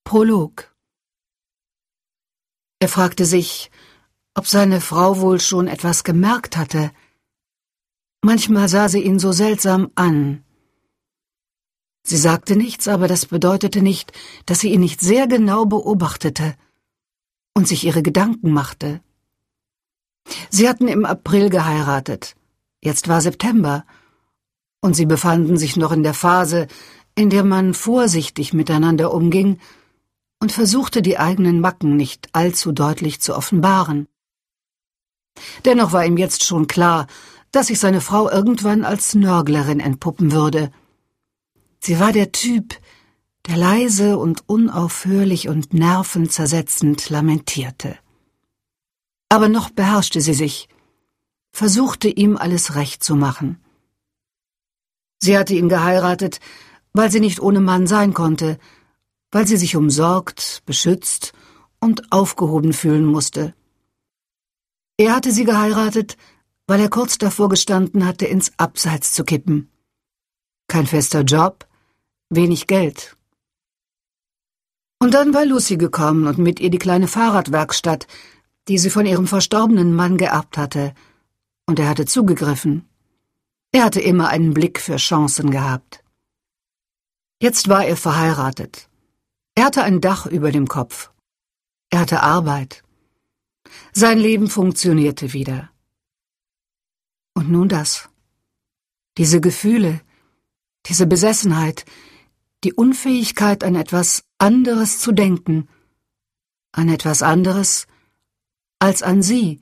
Prolog. Er fragte sich, ob seine Frau wohl schon etwas gemerkt hatte. Manchmal sah sie ihn so seltsam an. Sie sagte nichts, aber das bedeutete nicht, dass sie ihn nicht sehr genau beobachtete und sich ihre Gedanken machte. Sie hatten im April geheiratet. Jetzt war September, und sie befanden sich noch in der Phase, in der man vorsichtig miteinander umging und versuchte, die eigenen Macken nicht allzu deutlich zu offenbaren. Dennoch war ihm jetzt schon klar, dass sich seine Frau irgendwann als Nörglerin entpuppen würde. Sie war der Typ, der leise und unaufhörlich und nervenzersetzend lamentierte. Aber noch beherrschte sie sich, versuchte ihm alles recht zu machen. Sie hatte ihn geheiratet, weil sie nicht ohne Mann sein konnte, weil sie sich umsorgt, beschützt und aufgehoben fühlen musste. Er hatte sie geheiratet, weil er kurz davor gestanden hatte, ins Abseits zu kippen. Kein fester Job, wenig Geld. Und dann war Lucy gekommen und mit ihr die kleine Fahrradwerkstatt, die sie von ihrem verstorbenen Mann geerbt hatte, und er hatte zugegriffen. Er hatte immer einen Blick für Chancen gehabt. Jetzt war er verheiratet. Er hatte ein Dach über dem Kopf. Er hatte Arbeit. Sein Leben funktionierte wieder. Und nun das. Diese Gefühle, diese Besessenheit, die Unfähigkeit, an etwas anderes zu denken, an etwas anderes als an sie,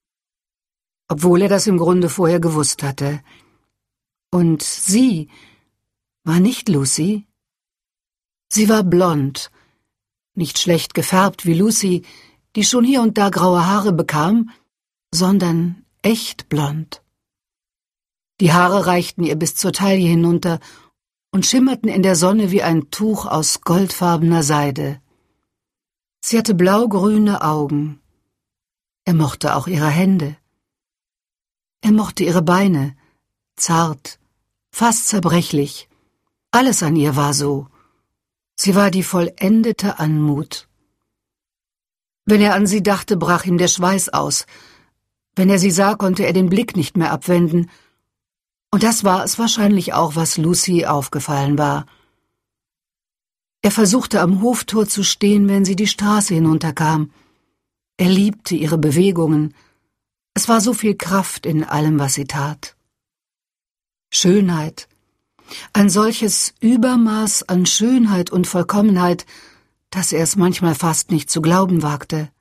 obwohl er das im Grunde vorher gewusst hatte. Und sie war nicht Lucy. Sie war blond, nicht schlecht gefärbt wie Lucy, die schon hier und da graue Haare bekam, sondern echt blond. Die Haare reichten ihr bis zur Taille hinunter und schimmerten in der Sonne wie ein Tuch aus goldfarbener Seide. Sie hatte blau-grüne Augen. Er mochte auch ihre Hände. Er mochte ihre Beine, zart, fast zerbrechlich. Alles an ihr war so. Sie war die vollendete Anmut. Wenn er an sie dachte, brach ihm der Schweiß aus. Wenn er sie sah, konnte er den Blick nicht mehr abwenden. Und das war es wahrscheinlich auch, was Lucy aufgefallen war. Er versuchte am Hoftor zu stehen, wenn sie die Straße hinunterkam. Er liebte ihre Bewegungen. Es war so viel Kraft in allem, was sie tat. Schönheit. Ein solches Übermaß an Schönheit und Vollkommenheit, dass er es manchmal fast nicht zu glauben wagte.